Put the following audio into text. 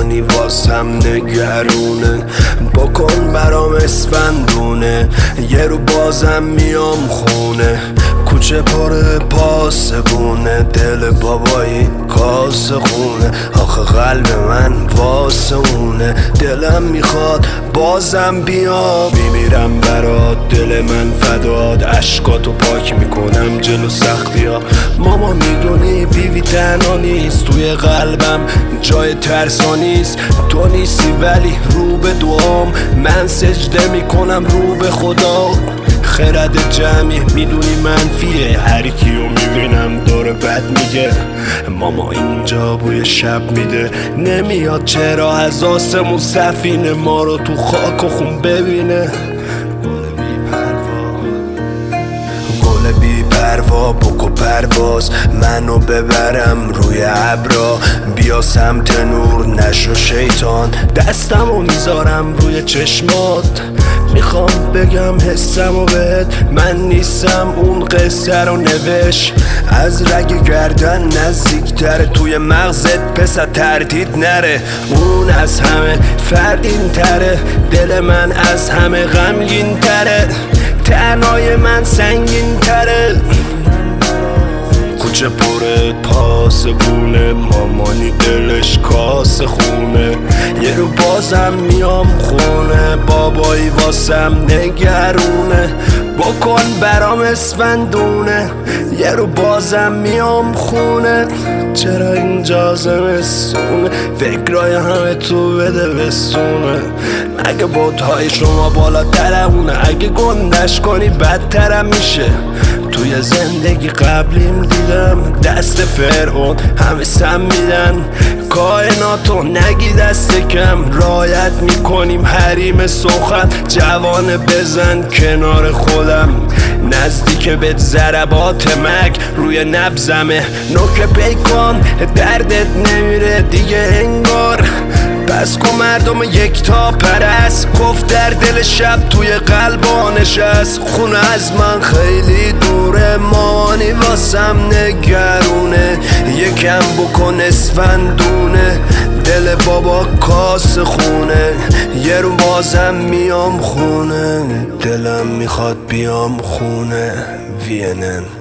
مامانی واسم نگرونه. بکن برام اسفندونه، یه رو بازم میام خونه. کوچه پر پاسبونه، دل بابایی کاسه خونه. آخه قلب من واسه اونه، دلم میخواد بازم بیام. میمیرم برات دل من فداد، اشکاتو پاک میکنم جلو سختی ها. ماما میدونی بیوی تنها نیست، توی قلبم جای ترسا نیست. تو نیستی ولی رو به دعام، من سجده میکنم رو به خدا. خرد جمعی میدونی منفیه، هر کیو میبینم داره بد میگه. ماما اینجا بوی شب میده، نمیاد چرا از آسمون سفینه ما رو تو خاک و خون ببینه. گل بی پروا بکو پرواز، منو ببرم روی ابرا. بیا سمت نور نشو شیطان، دستمو میذارم روی چشمات. میخوام بگم حسمو بهت، من نیستم اون قصه رو نوشت. از رگ گردن نزدیکتره، توی مغزت پس تردید نره. اون از همه فردین تره، دل من از همه غمگین تره. تنهای من سنگین تره، کوچه پر پاسبونه، مامانی دلش کاسه خونه. یه رو بازم میام خونه، بابایی واسم نگرونه. بکن برام اسفندونه، یه رو بازم میام خونه. چرا اینجا زمستونه، فکرای همه تو بده بستونه. اگه بوتهای شما بالا درمونه، اگه گندش کنی بدترم میشه. توی زندگی قبلیم دیدم دست فرعون همه سم میدن. کائناتو نگی دست کم، رایت میکنیم حریم سخن. جوانه بزن کنار خودم، نزدیک بهت ضربات مک روی نبزمه. نوک پیکان دردت نمیره دیگه انگار. پس کن مردم یک تا پرست، گفت در دل شب توی قلبا نشست. خونه از من خیلی دوره، مامانی واسم نگرونه. یکم بکن اسفندونه، دل بابا کاسه خونه. یه رو بازم میام خونه، دلم میخواد بیام خونه. وینن